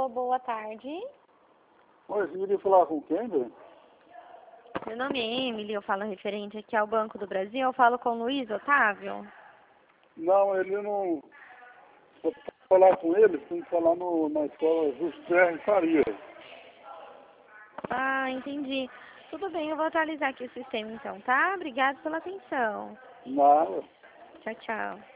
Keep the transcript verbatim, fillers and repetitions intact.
Alô, boa tarde. Oi, você queria falar com quem, velho? Meu nome é Emily, eu falo referente aqui ao Banco do Brasil. Eu falo com o Luiz Otávio. Não, ele não... Vou falar com ele, tem que falar no, na escola José Faria. Ah, entendi. Tudo bem, eu vou atualizar aqui o sistema então, tá? Obrigada pela atenção. Nada. Tchau, tchau.